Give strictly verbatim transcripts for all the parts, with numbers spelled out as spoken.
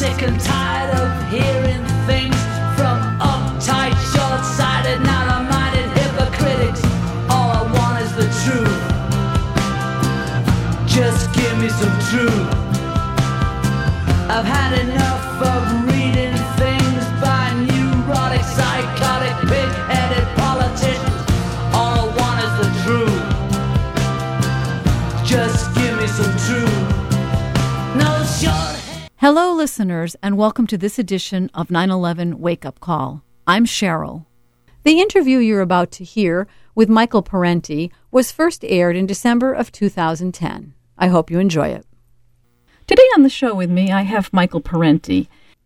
sick and tired of hearing things from uptight, short-sighted, narrow-minded hypocritics. All I want is the truth. Just give me some truth. I've had enough of reading things by neurotic, psychotic, pig-headed politicians. All I want is the truth. Just give me some truth. No short. Hello, listeners, and welcome to this edition of nine eleven Wake Up Call. I'm Cheryl. The interview you're about to hear with Michael Parenti was first aired in December of two thousand ten. I hope you enjoy it. Today on the show with me, I have Michael Parenti.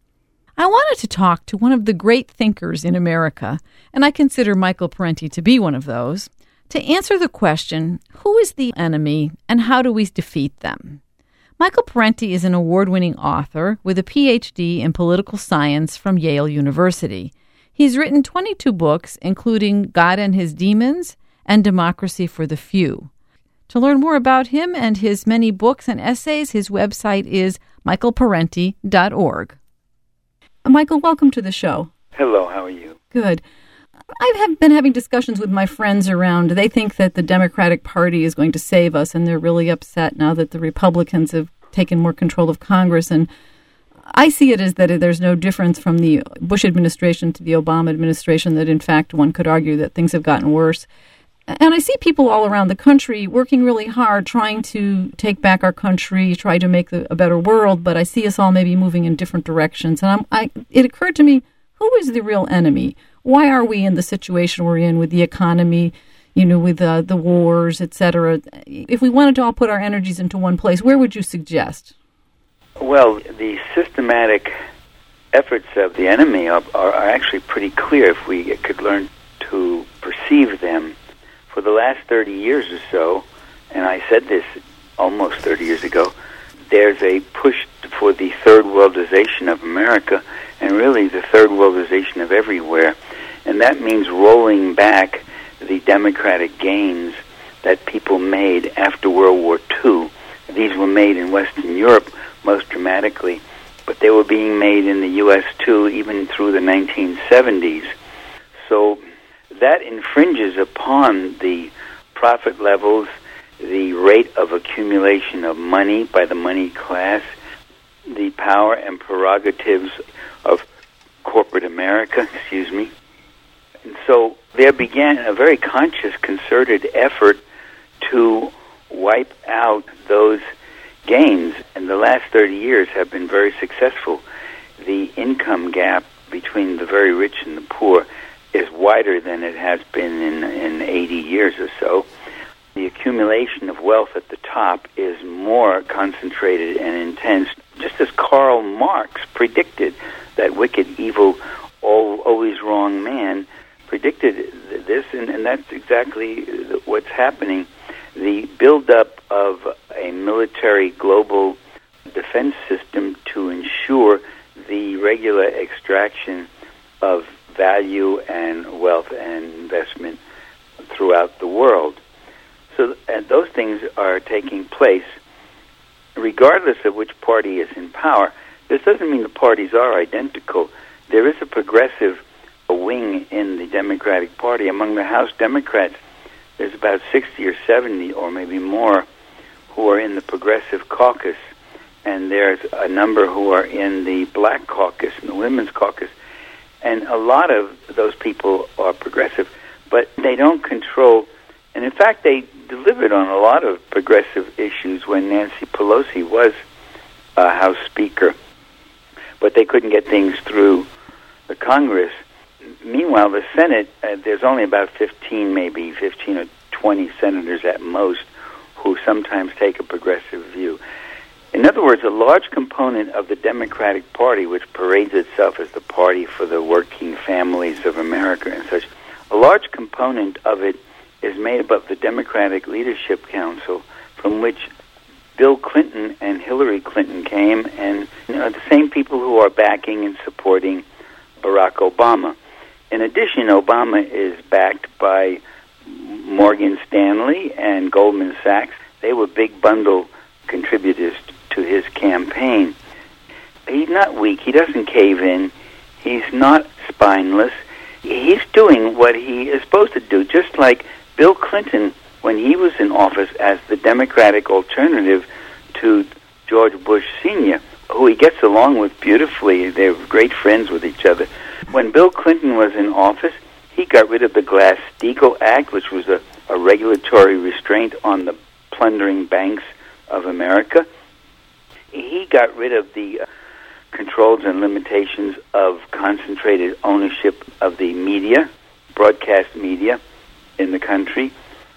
I wanted to talk to one of the great thinkers in America, and I consider Michael Parenti to be one of those, to answer the question, who is the enemy and how do we defeat them? Michael Parenti is an award-winning author with a P H D in political science from Yale University. He's written twenty-two books, including God and His Demons and Democracy for the Few. To learn more about him and his many books and essays, his website is michael parenti dot org. Michael, welcome to the show. Hello, how are you? Good. I have been having discussions with my friends around. They think that the Democratic Party is going to save us, and they're really upset now that the Republicans have taken more control of Congress. And I see it as that there's no difference from the Bush administration to the Obama administration, that in fact one could argue that things have gotten worse. And I see people all around the country working really hard, trying to take back our country, try to make the, a better world, but I see us all maybe moving in different directions. And I'm, I, it occurred to me, who is the real enemy? Why are we in the situation we're in with the economy, you know, with uh, the wars, et cetera? If we wanted to all put our energies into one place, where would you suggest? Well, the systematic efforts of the enemy are, are actually pretty clear if we could learn to perceive them. For the last thirty years or so, and I said this almost thirty years ago, there's a push for the third worldization of America, and really the third worldization of everywhere. And that means rolling back the democratic gains that people made after World War Two. These were made in Western Europe most dramatically, but they were being made in the U S too, even through the nineteen seventies. So that infringes upon the profit levels, the rate of accumulation of money by the money class, the power and prerogatives of corporate America, excuse me. And so there began a very conscious, concerted effort to wipe out those gains. And the last thirty years have been very successful. The income gap between the very rich and the poor is wider than it has been in, in eighty years or so. The accumulation of wealth at the top is more concentrated and intense, just as Karl Marx predicted, that wicked, evil, all, always wrong man predicted this, and, and that's exactly what's happening. The buildup of a military global defense system to ensure the regular extraction of value and wealth and investment throughout the world. So and those things are taking place regardless of which party is in power. This doesn't mean the parties are identical. There is a progressive wing in the Democratic Party. Among the House Democrats, there's about sixty or seventy or maybe more who are in the Progressive Caucus, and there's a number who are in the Black Caucus and the Women's Caucus. And a lot of those people are progressive, but they don't control, and in fact they delivered on a lot of progressive issues when Nancy Pelosi was uh, House Speaker, but they couldn't get things through the Congress. Meanwhile, the Senate, uh, there's only about fifteen, maybe fifteen or twenty senators at most who sometimes take a progressive view. In other words, a large component of the Democratic Party, which parades itself as the party for the working families of America and such, a large component of it is made up of the Democratic Leadership Council, from which Bill Clinton and Hillary Clinton came, and you know, the same people who are backing and supporting Barack Obama. In addition, Obama is backed by Morgan Stanley and Goldman Sachs. They were big bundle contributors to his campaign. he's not weak. He doesn't cave in. He's not spineless. He's doing what he is supposed to do, just like Bill Clinton, when he was in office as the Democratic alternative to George Bush Senior, who he gets along with beautifully. They're great friends with each other. When Bill Clinton was in office, he got rid of the Glass-Steagall Act, which was a, a regulatory restraint on the plundering banks of America. He got rid of the uh, controls and limitations of concentrated ownership of the media, broadcast media in the country.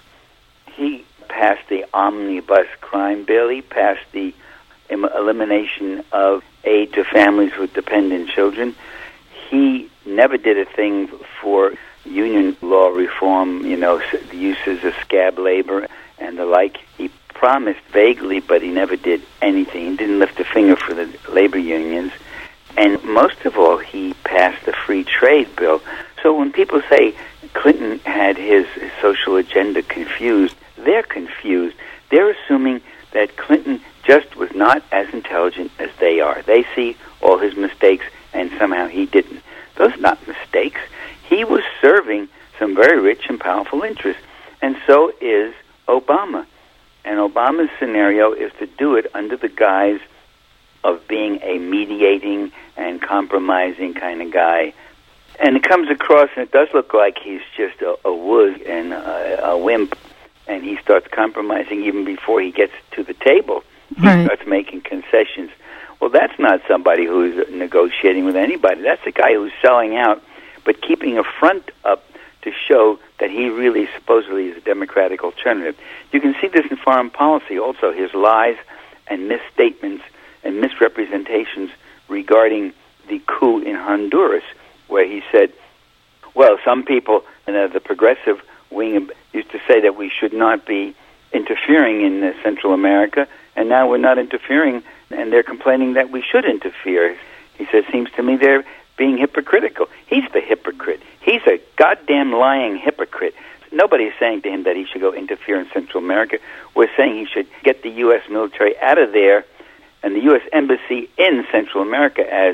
He passed the omnibus crime bill. He passed the em- elimination of aid to families with dependent children. He never did a thing for union law reform, you know, the uses of scab labor and the like. He promised vaguely, but he never did anything. He didn't lift a finger for the labor unions. And most of all, he passed the free trade bill. So when people say Clinton had his social agenda confused, they're confused. They're assuming that Clinton just was not as intelligent as they are. They see all his mistakes, and somehow he didn't. Those are not mistakes. He was serving some very rich and powerful interests, and so is Obama. And Obama's scenario is to do it under the guise of being a mediating and compromising kind of guy. And it comes across, and it does look like he's just a, a wuss and a, a wimp, and he starts compromising even before he gets to the table. He right. starts making concessions. Well, that's not somebody who's negotiating with anybody. That's a guy who's selling out, but keeping a front up to show that he really supposedly is a Democratic alternative. You can see this in foreign policy also, his lies and misstatements and misrepresentations regarding the coup in Honduras, where he said, well, some people in uh, the progressive wing used to say that we should not be interfering in uh, Central America, and now we're not interfering, and they're complaining that we should interfere. He says, seems to me they're being hypocritical. He's the hypocrite. He's a goddamn lying hypocrite. Nobody's saying to him that he should go interfere in Central America. We're saying he should get the U S military out of there, and the U S embassy in Central America, as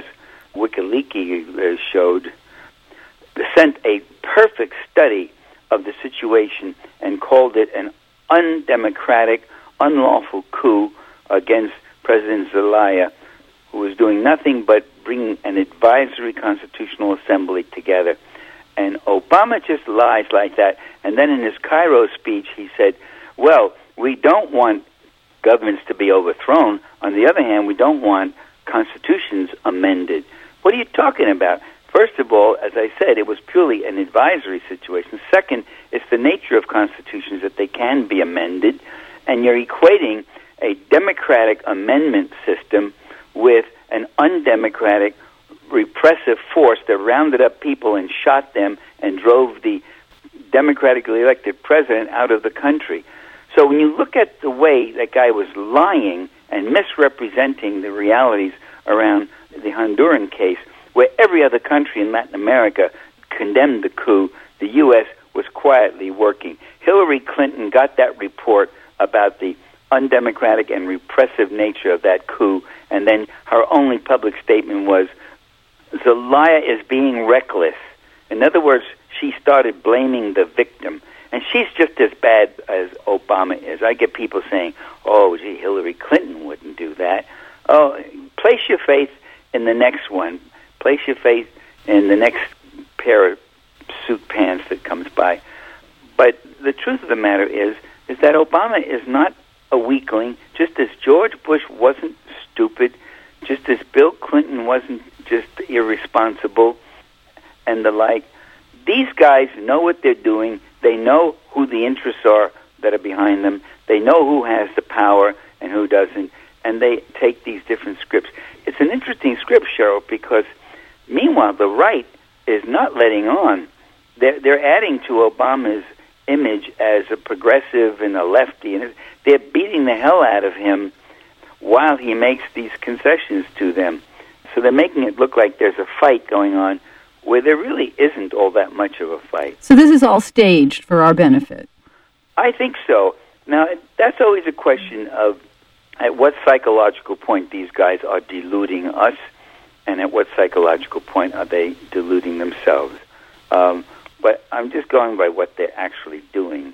WikiLeaks showed, sent a perfect study of the situation and called it an undemocratic, unlawful coup against President Zelaya, who was doing nothing but bringing an advisory constitutional assembly together. And Obama just lies like that. And then in his Cairo speech, he said, well, we don't want governments to be overthrown. On the other hand, we don't want constitutions amended. What are you talking about? First of all, as I said, it was purely an advisory situation. Second, it's the nature of constitutions that they can be amended, and you're equating a democratic amendment system with an undemocratic repressive force that rounded up people and shot them and drove the democratically elected president out of the country. So when you look at the way that guy was lying and misrepresenting the realities around the Honduran case, where every other country in Latin America condemned the coup, the U S was quietly working. Hillary Clinton got that report about the undemocratic and repressive nature of that coup, and then her only public statement was, Zelaya is being reckless. In other words, she started blaming the victim. And she's just as bad as Obama is. I get people saying, oh, gee, Hillary Clinton wouldn't do that. Oh, place your faith in the next one. Place your faith in the next pair of suit pants that comes by. But the truth of the matter is, is that Obama is not a weakling, just as George Bush wasn't stupid, just as Bill Clinton wasn't just irresponsible and the like. These guys know what they're doing. They know who the interests are that are behind them. They know who has the power and who doesn't, and they take these different scripts. It's an interesting script, Cheryl, because meanwhile, the right is not letting on. They're, they're adding to Obama's image as a progressive and a lefty, and they're beating the hell out of him while he makes these concessions to them. So they're making it look like there's a fight going on where there really isn't all that much of a fight. So this is all staged for our benefit? I think so. Now, that's always a question of at what psychological point these guys are deluding us, and at what psychological point are they deluding themselves. Um, but I'm just going by what they're actually doing.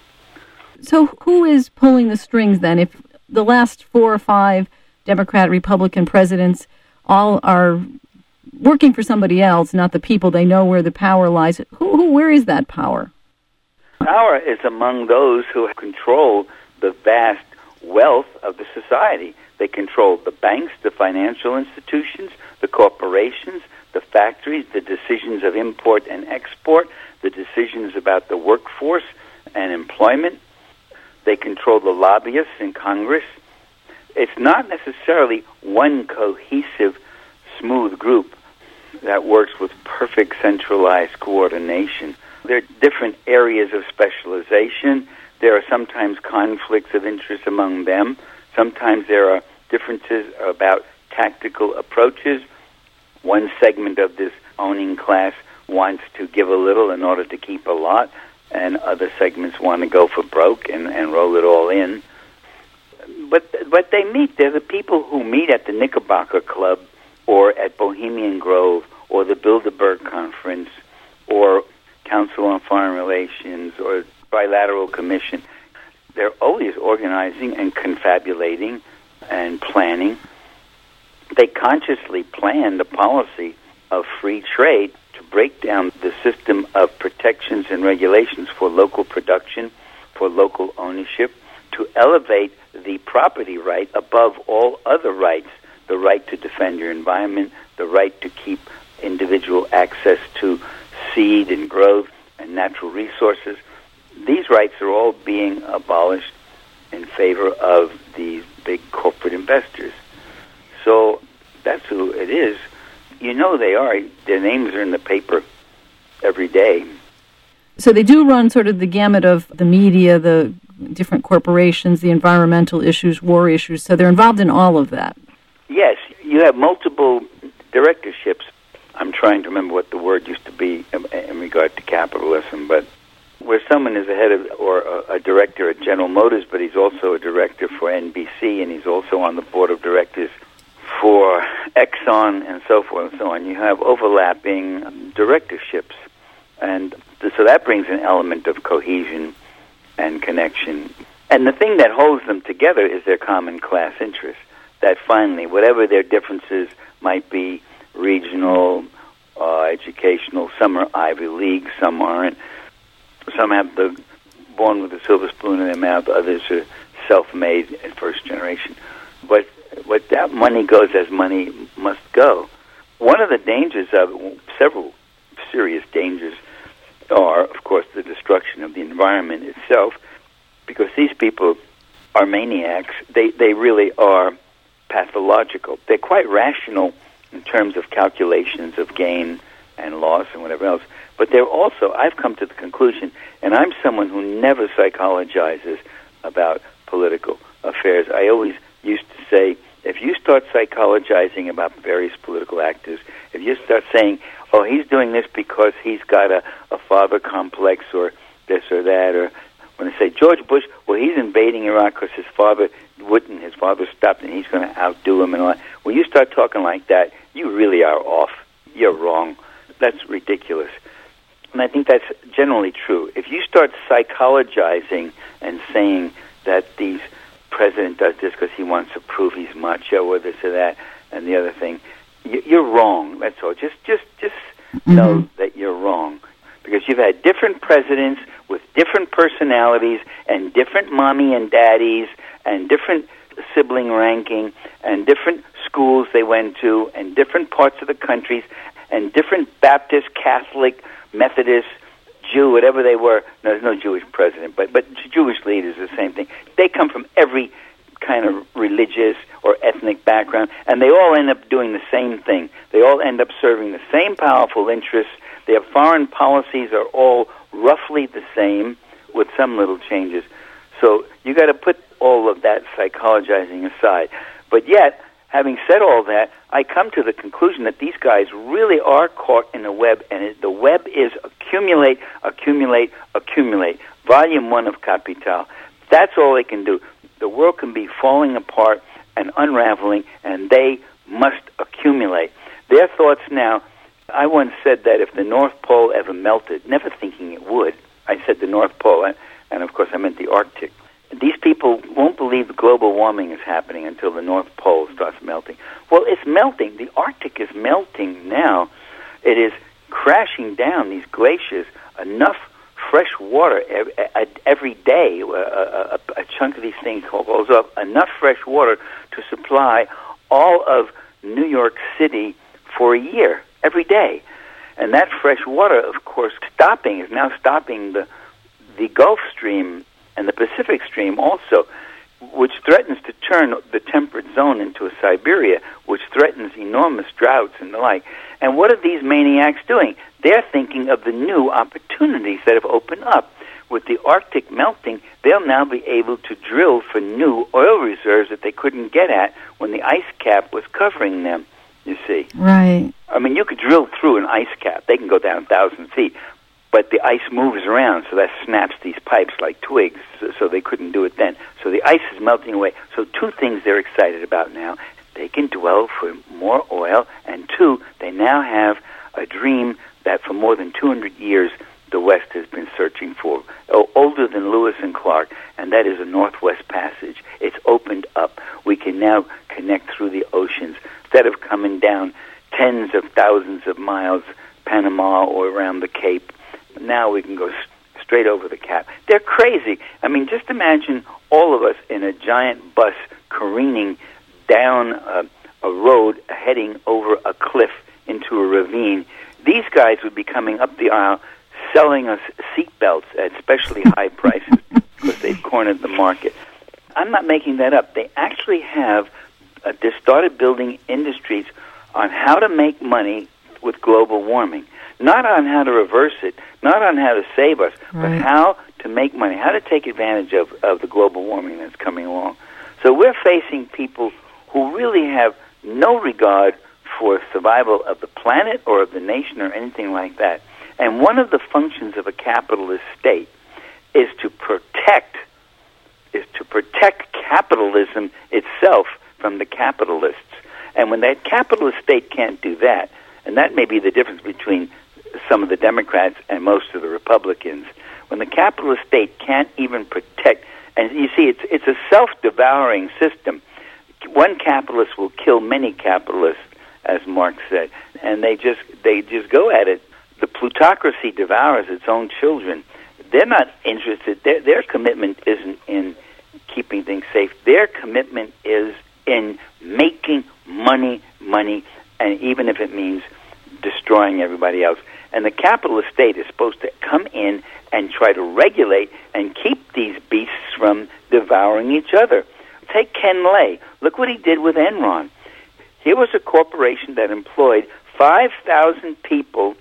So who is pulling the strings then? If the last four or five Democrat, Republican presidents all are working for somebody else, not the people, they know where the power lies. Who, who, where is that power? Power is among those who control the vast wealth of the society. They control the banks, the financial institutions, the corporations, the factories, the decisions of import and export, the decisions about the workforce and employment. They control the lobbyists in Congress. It's not necessarily one cohesive, smooth group that works with perfect centralized coordination. There are different areas of specialization. There are sometimes conflicts of interest among them. Sometimes there are differences about tactical approaches. One segment of this owning class wants to give a little in order to keep a lot, and other segments want to go for broke and, and roll it all in. But but they meet. They're the people who meet at the Knickerbocker Club or at Bohemian Grove or the Bilderberg Conference or Council on Foreign Relations or Bilateral Commission. They're always organizing and confabulating and planning. They consciously plan the policy of free trade to break down the system of protections and regulations for local production, for local ownership, to elevate the property right above all other rights, the right to defend your environment, the right to keep individual access to seed and growth and natural resources. These rights are all being abolished in favor of these big corporate investors. So that's who it is. You know they are. Their names are in the paper every day. So they do run sort of the gamut of the media, the different corporations, the environmental issues, war issues. So they're involved in all of that. Yes. You have multiple directorships. I'm trying to remember what the word used to be in regard to capitalism, but where someone is a head of or a, a director at General Motors, but he's also a director for N B C, and he's also on the board of directors for Exxon and so forth and so on. You have overlapping directorships, and so that brings an element of cohesion and connection. And the thing that holds them together is their common class interest, that finally, whatever their differences might be, regional, uh, educational, some are Ivy League, some aren't. Some have the born with a silver spoon in their mouth, others are self-made and first generation. But but that money goes as money must go. One of the dangers of several serious dangers are, of course, the destruction of the environment itself, because these people are maniacs. They they really are pathological. They're quite rational in terms of calculations of gain and loss and whatever else. But they're also, I've come to the conclusion, and I'm someone who never psychologizes about political affairs. I always used to say, if you start psychologizing about various political actors, if you start saying, oh, he's doing this because he's got a, a father complex or this or that, or when they say George Bush, well, he's invading Iraq because his father wouldn't, his father stopped and he's going to outdo him and all that. When you start talking like that, you really are off. You're wrong. That's ridiculous. And I think that's generally true. If you start psychologizing and saying that the president does this because he wants to prove he's macho or this or that and the other thing, you're wrong. That's all. Just, just, just mm-hmm. know that you're wrong, because you've had different presidents with different personalities and different mommy and daddies and different sibling ranking and different schools they went to and different parts of the countries and different Baptist, Catholic, Methodist, Jew, whatever they were. No, there's no Jewish president, but but Jewish leaders, the same thing. They come from every kind of religious or ethnic background, and they all end up doing the same thing. They all end up serving the same powerful interests. Their foreign policies are all roughly the same, with some little changes. So you got to put all of that psychologizing aside. But yet, having said all that, I come to the conclusion that these guys really are caught in the web, and it, the web is accumulate, accumulate, accumulate. Volume one of Capital. That's all they can do. the world can be falling apart and unraveling, and they must accumulate. Their thoughts now, I once said that if the North Pole ever melted, never thinking it would, I said the North Pole, and, and of course I meant the Arctic. These people won't believe global warming is happening until the North Pole starts melting. Well, it's melting. The Arctic is melting now. It is crashing down, these glaciers, enough fresh water every, every day. A, a, a chunk of these things goes up, enough fresh water to supply all of New York City for a year, every day. And that fresh water, of course, stopping, is now stopping the the Gulf Stream and the Pacific Stream also, which threatens to turn the temperate zone into a Siberia, which threatens enormous droughts and the like. And what are these maniacs doing? They're thinking of the new opportunities that have opened up. With the Arctic melting, they'll now be able to drill for new oil reserves that they couldn't get at when the ice cap was covering them, you see. Right. I mean, you could drill through an ice cap. They can go down a thousand feet. But the ice moves around, so that snaps these pipes like twigs, so, so they couldn't do it then. So the ice is melting away. So two things they're excited about now. They can dwell for more oil, and two, they now have a dream that for more than two hundred years the West has been searching for, oh, older than Lewis and Clark, and that is a Northwest Passage. It's opened up. We can now connect through the oceans. Instead of coming down tens of thousands of miles, Panama or around the Cape, now we can go s- straight over the cap. They're crazy. I mean, just imagine all of us in a giant bus careening down a, a road heading over a cliff into a ravine. These guys would be coming up the aisle selling us seatbelts at especially high prices because they've cornered the market. I'm not making that up. They actually have, uh, they started building industries on how to make money with global warming. Not on how to reverse it, not on how to save us, right. but how to make money, how to take advantage of, of the global warming that's coming along. So we're facing people who really have no regard for survival of the planet or of the nation or anything like that. And one of the functions of a capitalist state is to protect, is to protect capitalism itself from the capitalists. And when that capitalist state can't do that, and that may be the difference between some of the Democrats and most of the Republicans, when the capitalist state can't even protect, and you see, it's it's a self-devouring system. One capitalist will kill many capitalists, as Marx said, and they just they just go at it. The plutocracy devours its own children. They're not interested. Their, their commitment isn't in keeping things safe. Their commitment is in making money, money, and even if it means destroying everybody else. And the capitalist state is supposed to come in and try to regulate and keep these beasts from devouring each other. Take Ken Lay. Look what he did with Enron. Here was a corporation that employed five thousand people.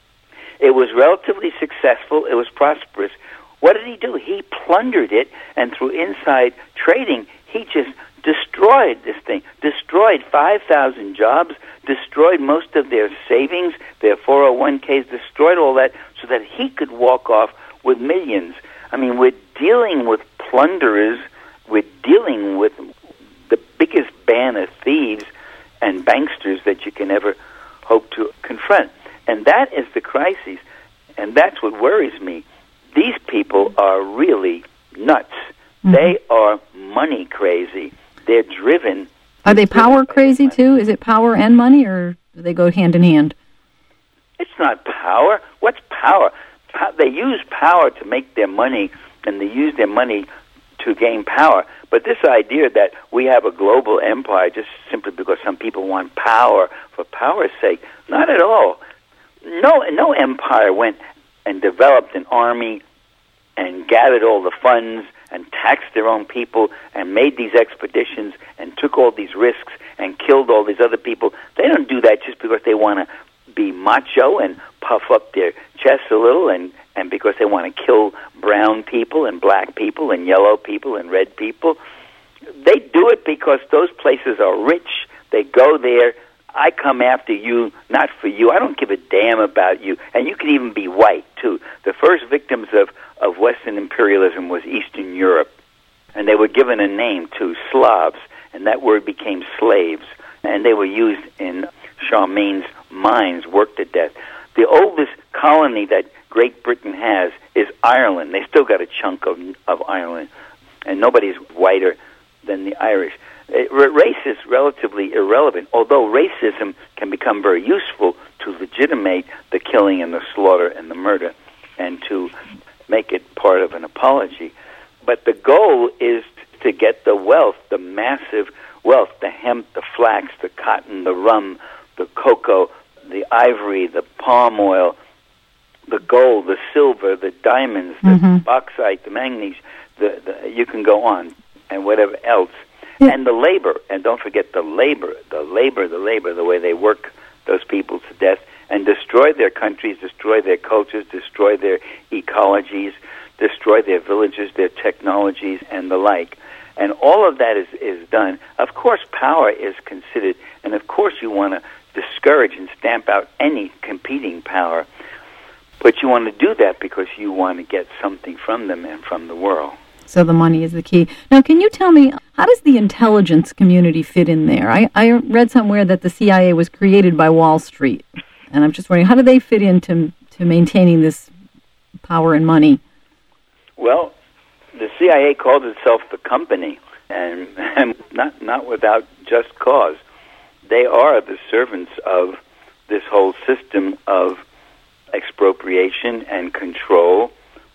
It was relatively successful. It was prosperous. What did he do? He plundered it, and through inside trading, he just destroyed this thing, destroyed five thousand jobs, destroyed most of their savings, their four oh one k's, destroyed all that so that he could walk off with millions. I mean, we're dealing with plunderers. We're dealing with the biggest band of thieves and banksters that you can ever hope to confront. And that is the crisis, and that's what worries me. These people are really nuts. Mm-hmm. They are money crazy. They're driven. Are they power crazy too? Is it power and money, or do they go hand in hand? It's not power. What's power? Po- they use power to make their money, and they use their money to gain power. But this idea that we have a global empire just simply because some people want power for power's sake, not at all. No, no empire went and developed an army and gathered all the funds and taxed their own people and made these expeditions and took all these risks and killed all these other people. They don't do that just because they want to be macho and puff up their chests a little and, and because they want to kill brown people and black people and yellow people and red people. They do it because those places are rich. They go there. I come after you, not for you. I don't give a damn about you. And you can even be white, too. The first victims of, of Western imperialism was Eastern Europe. And they were given a name, too, Slavs, and that word became slaves. And they were used in Charlemagne's mines, worked to death. The oldest colony that Great Britain has is Ireland. They still got a chunk of, of Ireland, and nobody's whiter than the Irish. It, race is relatively irrelevant, although racism can become very useful to legitimate the killing and the slaughter and the murder and to make it part of an apology. But the goal is to get the wealth, the massive wealth, the hemp, the flax, the cotton, the rum, the cocoa, the ivory, the palm oil, the gold, the silver, the diamonds, the mm-hmm. bauxite, the manganese, the, the, you can go on, and whatever else. Yeah. And the labor, and don't forget the labor, the labor, the labor, the way they work those people to death and destroy their countries, destroy their cultures, destroy their ecologies, destroy their villages, their technologies, and the like. And all of that is, is done. Of course, power is considered, and of course you want to discourage and stamp out any competing power. But you want to do that because you want to get something from them and from the world. So the money is the key. Now, can you tell me, how does the intelligence community fit in there? I, I read somewhere that the C I A was created by Wall Street, and I'm just wondering, how do they fit into to maintaining this power and money? Well, the C I A calls itself the company, and, and not not without just cause. They are the servants of this whole system of expropriation and control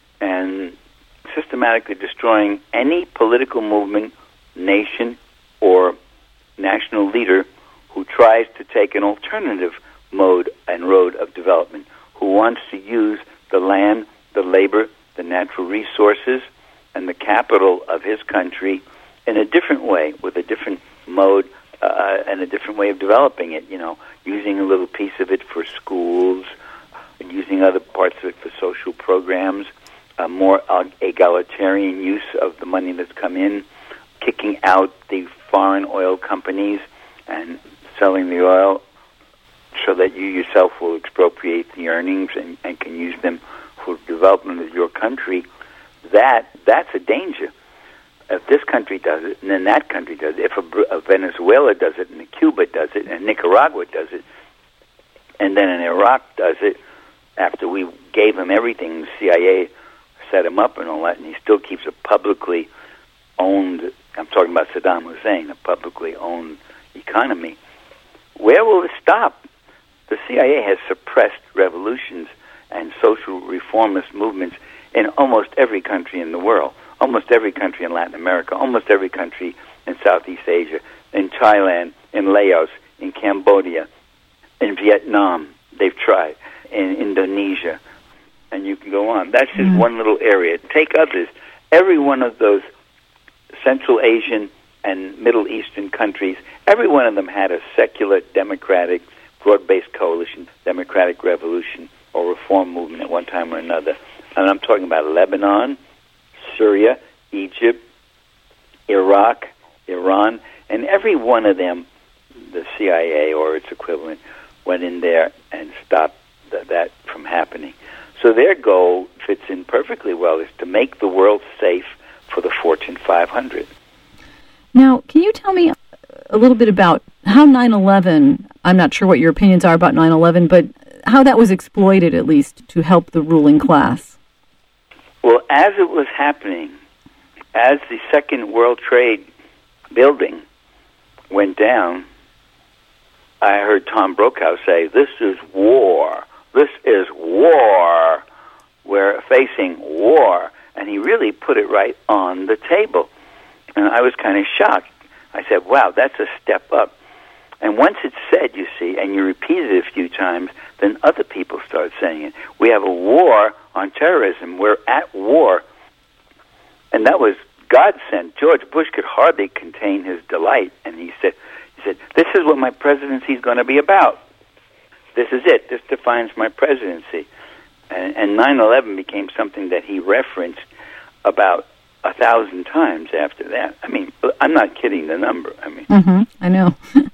and systematically destroying any political movement, nation, or national leader who tries to take an alternative mode and road of development, who wants to use the land, the labor, the natural resources, and the capital of his country in a different way, with a different mode uh, and a different way of developing it, you know, using a little piece of it for schools, using other parts of it for social programs, a more egalitarian use of the money that's come in, kicking out the foreign oil companies and selling the oil so that you yourself will expropriate the earnings and, and can use them for development of your country. That that's a danger. If this country does it, and then that country does it, if a, a Venezuela does it, and a Cuba does it, and Nicaragua does it, and then an Iraq does it, after we gave him everything, the C I A set him up and all that, and he still keeps a publicly owned, I'm talking about Saddam Hussein, a publicly owned economy. Where will it stop? The C I A has suppressed revolutions and social reformist movements in almost every country in the world, almost every country in Latin America, almost every country in Southeast Asia, in Thailand, in Laos, in Cambodia, in Vietnam. They've tried. In Indonesia, and you can go on. That's just mm-hmm. one little area. Take others. Every one of those Central Asian and Middle Eastern countries, every one of them had a secular, democratic, broad-based coalition, democratic revolution or reform movement at one time or another. And I'm talking about Lebanon, Syria, Egypt, Iraq, Iran, and every one of them, the C I A or its equivalent, went in there and stopped that from happening. So their goal fits in perfectly well, is to make the world safe for the Fortune five hundred. Now, can you tell me a little bit about how nine eleven, I'm not sure what your opinions are about nine eleven, but how that was exploited, at least, to help the ruling class? Well, as it was happening, as the Second World Trade building went down, I heard Tom Brokaw say, "This is war. This is war. We're facing war." And he really put it right on the table. And I was kind of shocked. I said, wow, that's a step up. And once it's said, you see, and you repeat it a few times, then other people start saying it. We have a war on terrorism. We're at war. And that was God sent. George Bush could hardly contain his delight. And he said, he said, this is what my presidency is going to be about. This is it. This defines my presidency. And, and nine eleven became something that he referenced about a thousand times after that. I mean, I'm not kidding the number. I mean, mm-hmm, I know.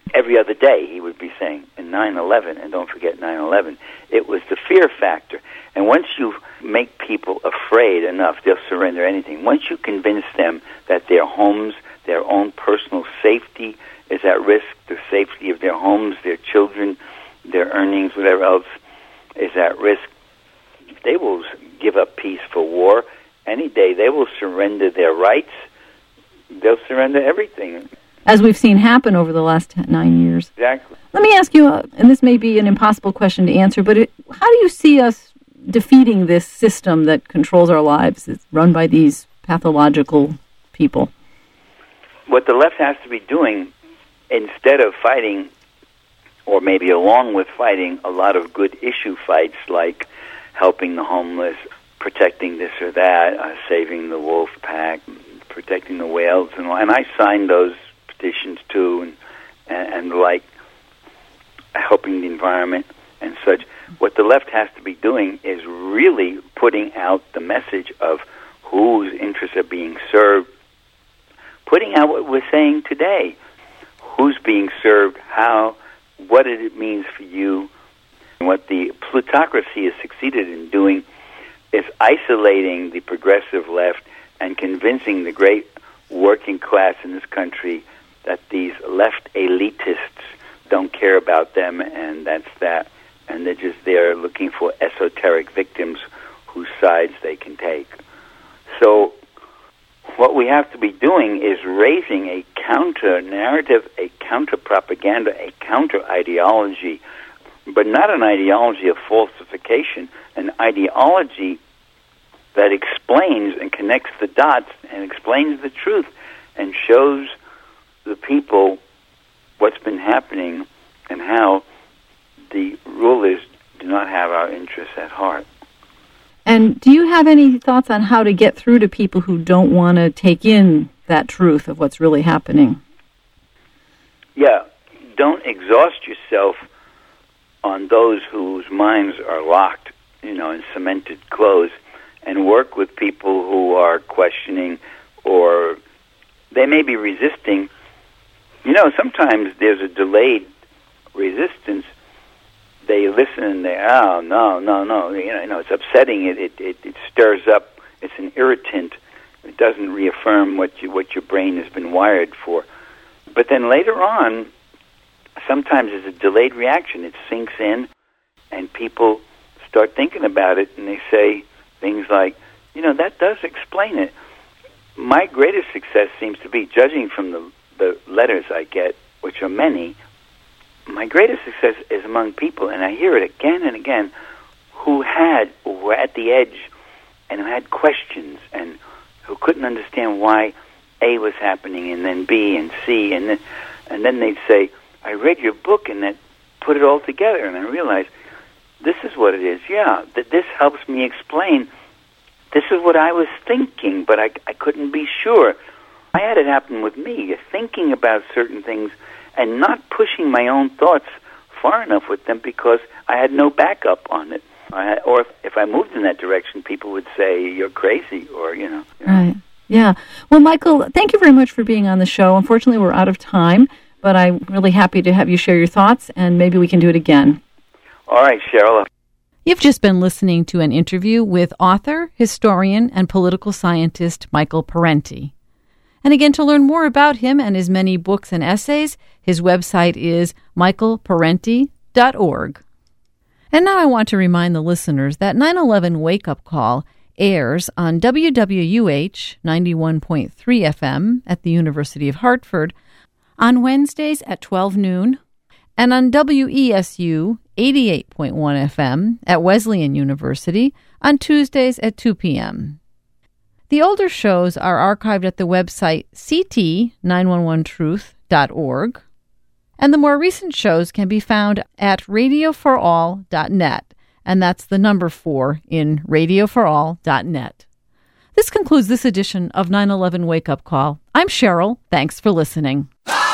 every other day he would be saying, in nine eleven, and don't forget nine eleven, it was the fear factor. And once you make people afraid enough, they'll surrender anything. Once you convince them that their homes, their own personal safety is at risk, the safety of their homes, their children, their earnings, whatever else is at risk, they will give up peace for war. Any day they will surrender their rights. They'll surrender everything. As we've seen happen over the last nine years. Exactly. Let me ask you, uh, and this may be an impossible question to answer, but it, how do you see us defeating this system that controls our lives? It's run by these pathological people. What the left has to be doing, instead of fighting, or maybe along with fighting, a lot of good issue fights like helping the homeless, protecting this or that, uh, saving the wolf pack, protecting the whales, and, and I signed those petitions too, and, and, and like helping the environment and such. What the left has to be doing is really putting out the message of whose interests are being served, putting out what we're saying today, who's being served, how, what it means for you. And what the plutocracy has succeeded in doing is isolating the progressive left and convincing the great working class in this country that these left elitists don't care about them, and that's that. And they're just there looking for esoteric victims whose sides they can take. So what we have to be doing is raising a counter-narrative, a counter-propaganda, a counter-ideology, but not an ideology of falsification, an ideology that explains and connects the dots and explains the truth and shows the people what's been happening and how the rulers do not have our interests at heart. And do you have any thoughts on how to get through to people who don't want to take in that truth of what's really happening? Yeah, don't exhaust yourself on those whose minds are locked, you know, in cemented clothes, and work with people who are questioning, or they may be resisting. You know, sometimes there's a delayed resistance. They listen and they, oh, no, no, no. You know, you know it's upsetting. It, it, it, it stirs up. It's an irritant. It doesn't reaffirm what you, what your brain has been wired for. But then later on, sometimes it's a delayed reaction. It sinks in, and people start thinking about it, and they say things like, you know, that does explain it. My greatest success seems to be, judging from the, the letters I get, which are many, my greatest success is among people, and I hear it again and again, who had, who were at the edge, and who had questions, and who couldn't understand why A was happening, and then B, and C, and then, and then they'd say, I read your book, and that put it all together, and I realized, this is what it is. Yeah, that this helps me explain. This is what I was thinking, but I, I couldn't be sure. I had it happen with me, thinking about certain things and not pushing my own thoughts far enough with them because I had no backup on it. I had, or if, if I moved in that direction, people would say, you're crazy, or, you know. You know. Right. Yeah. Well, Michael, thank you very much for being on the show. Unfortunately, we're out of time, but I'm really happy to have you share your thoughts, and maybe we can do it again. All right, Cheryl. You've just been listening to an interview with author, historian, and political scientist Michael Parenti. And again, to learn more about him and his many books and essays, his website is michael parenti dot org. And now I want to remind the listeners that nine eleven Wake Up Call airs on W W U H ninety-one point three F M at the University of Hartford on Wednesdays at twelve noon, and on W E S U eighty-eight point one F M at Wesleyan University on Tuesdays at two p.m. The older shows are archived at the website c t nine one one truth dot org, and the more recent shows can be found at radio for all dot net, and that's the number four in radio for all dot net. This concludes this edition of nine eleven Wake Up Call. I'm Cheryl. Thanks for listening.